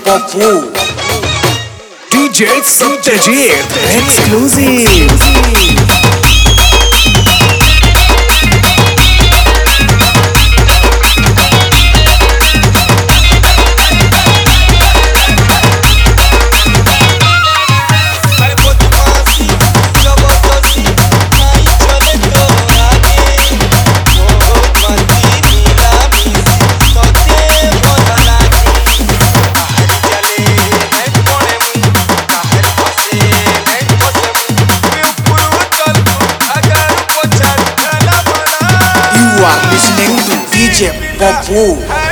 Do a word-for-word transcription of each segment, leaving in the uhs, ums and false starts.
Papu, D J Satyajit, exclusive. You are listening to D J Papu.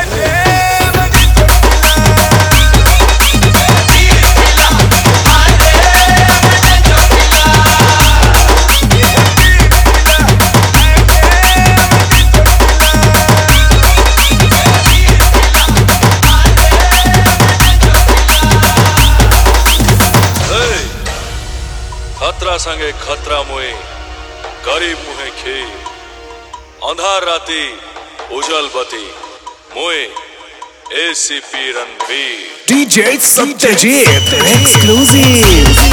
खतरा संगे खतरा मुए गरीब मुहे खे अंधार राती उजल बती मुए ACP Ranveer D J Satyajit, exclusive.